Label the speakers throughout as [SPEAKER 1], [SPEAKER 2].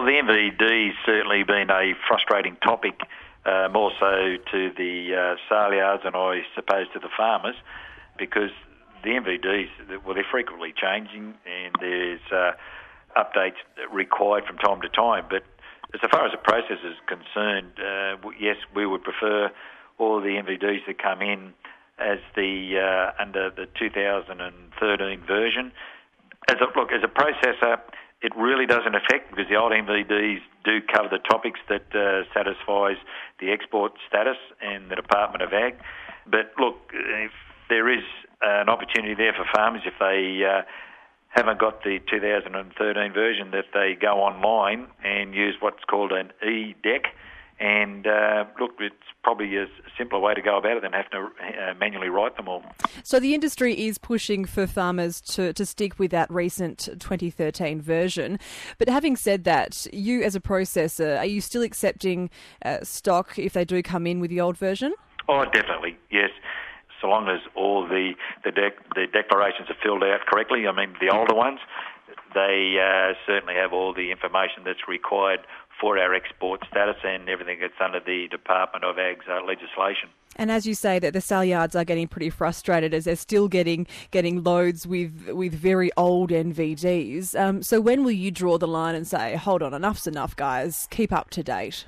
[SPEAKER 1] Well, the MVD's certainly been a frustrating topic, more so to the sale yards and I suppose to the farmers, because the MVDs, well, they're frequently changing and there's updates required from time to time. But as far as the process is concerned, yes, we would prefer all the MVDs that come in as the under the 2013 version. As a processor, it really doesn't affect, because the old MVDs do cover the topics that satisfies the export status and the Department of Ag. But look, if there is an opportunity there for farmers, if they haven't got the 2013 version, that they go online and use what's called an e-deck. And look, it's probably a simpler way to go about it than have to manually write them all.
[SPEAKER 2] So the industry is pushing for farmers to stick with that recent 2013 version. But having said that, you as a processor, are you still accepting stock if they do come in with the old version?
[SPEAKER 1] Oh, definitely, yes. So long as all the declarations are filled out correctly. I mean, the older ones, they certainly have all the information that's required for our export status and everything that's under the Department of Ag's legislation.
[SPEAKER 2] And as you say, that the sale yards are getting pretty frustrated as they're still getting loads with very old NVDs. So when will you draw the line and say, hold on, enough's enough, guys, keep up to date?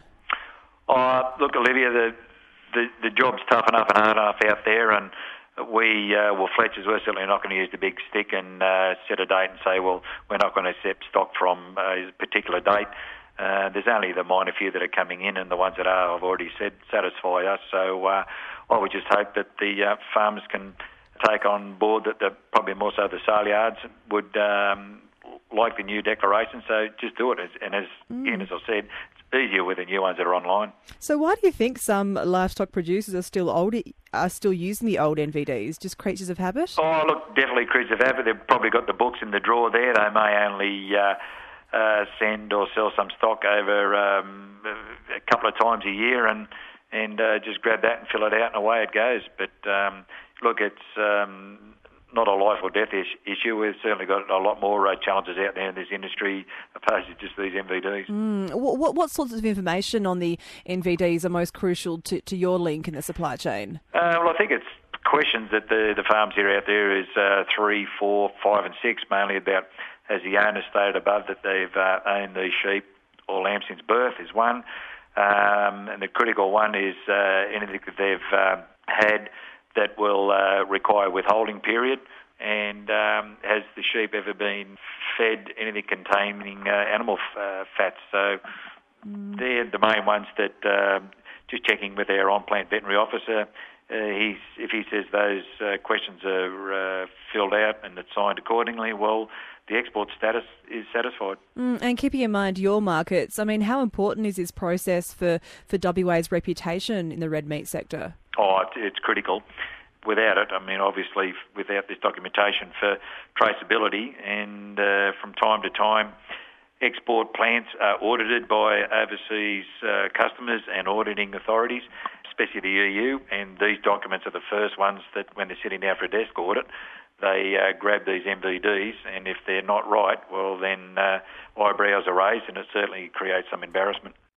[SPEAKER 1] Look, Olivia, the job's tough enough and hard enough out there, and Fletchers, we're certainly not going to use the big stick and set a date and say, well, we're not going to accept stock from a particular date. There's only the minor few that are coming in, and the ones that are, I've already said, satisfy us. So I would just hope that the farmers can take on board that probably more so the sale yards would like the new declaration. So just do it. And as I said, it's easier with the new ones that are online.
[SPEAKER 2] So why do you think some livestock producers are still using the old NVDs? Just creatures of habit?
[SPEAKER 1] Oh, look, definitely creatures of habit. They've probably got the books in the drawer there. They may only send or sell some stock over a couple of times a year and just grab that and fill it out and away it goes. But look, it's not a life or death issue. We've certainly got a lot more challenges out there in this industry opposed to just these MVDs.
[SPEAKER 2] What sorts of information on the NVDs are most crucial to your link in the supply chain?
[SPEAKER 1] Well, I think it's questions that the farms here out there is 3, 4, 5 and 6, mainly about, as the owner stated above, that they've owned these sheep or lambs since birth is one. And the critical one is anything that they've had that will require withholding period, and has the sheep ever been fed anything containing animal fats. So they're the main ones that just checking with our on-plant veterinary officer. If he says those questions are filled out and it's signed accordingly, well, the export status is satisfied.
[SPEAKER 2] And keeping in mind your markets, I mean, how important is this process for WA's reputation in the red meat sector?
[SPEAKER 1] Oh, it's critical. Without it, I mean, obviously, without this documentation for traceability, and from time to time, export plants are audited by overseas customers and auditing authorities, especially the EU, and these documents are the first ones that, when they're sitting down for a desk audit, they grab these MVDs, and if they're not right, well, then eyebrows are raised, and it certainly creates some embarrassment.